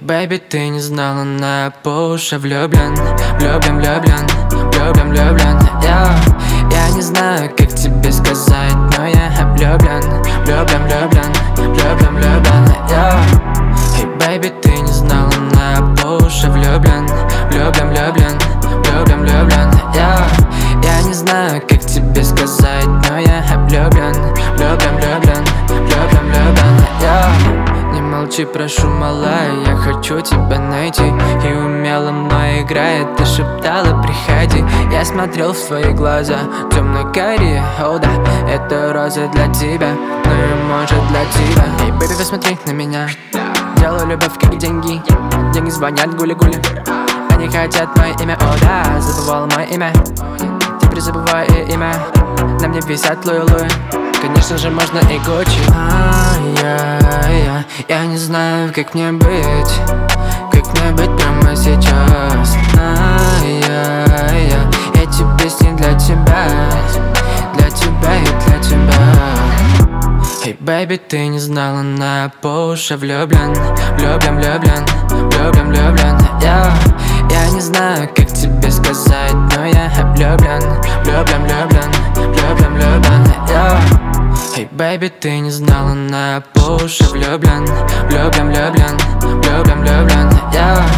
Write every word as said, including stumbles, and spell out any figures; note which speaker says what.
Speaker 1: Baby, ты не знала, на по уши влюблен, влюблен, влюблен, влюблен, влюблен. Я, я не знаю, как тебе сказать, но я влюблен, влюблен, влюблен, влюблен, влюблен. Я, hey, baby, ты не знала, на по уши влюблен, влюблен, влюблен, влюблен, влюблен. Я, я не знаю, как тебе сказать, но я влюблен, влюблен, влюблен, влюблен, влюблен. Я, не молчи, прошу, малая, я хочу тебя найти. И умело мной играет, ты шептала, приходи. Я смотрел в твои глаза, темно-карие, о да, это роза для тебя, ну и может для тебя. Эй, бэби, посмотри на меня, делаю любовь как деньги. Деньги звонят, гули-гули, они хотят мое имя, о да, забывал мое имя. Теперь забываю имя, на мне висят луи-луи. Конечно же можно и Гуччи. А-я-я, я не знаю, как мне быть, как мне быть прямо сейчас. А-я-я, эти песни для тебя, для тебя и для тебя. Эй, baby, ты не знала, на по уши влюблен, влюблен, влюблен, влюблен, влюблен. Я, я не знаю, как тебе сказать, но я влюблен, влюблен, влюблен, влюблен, влюблен. Я, эй, baby, ты не знала, на по уши влюблен, влюблен, влюблен, влюблен, влюблен. Я.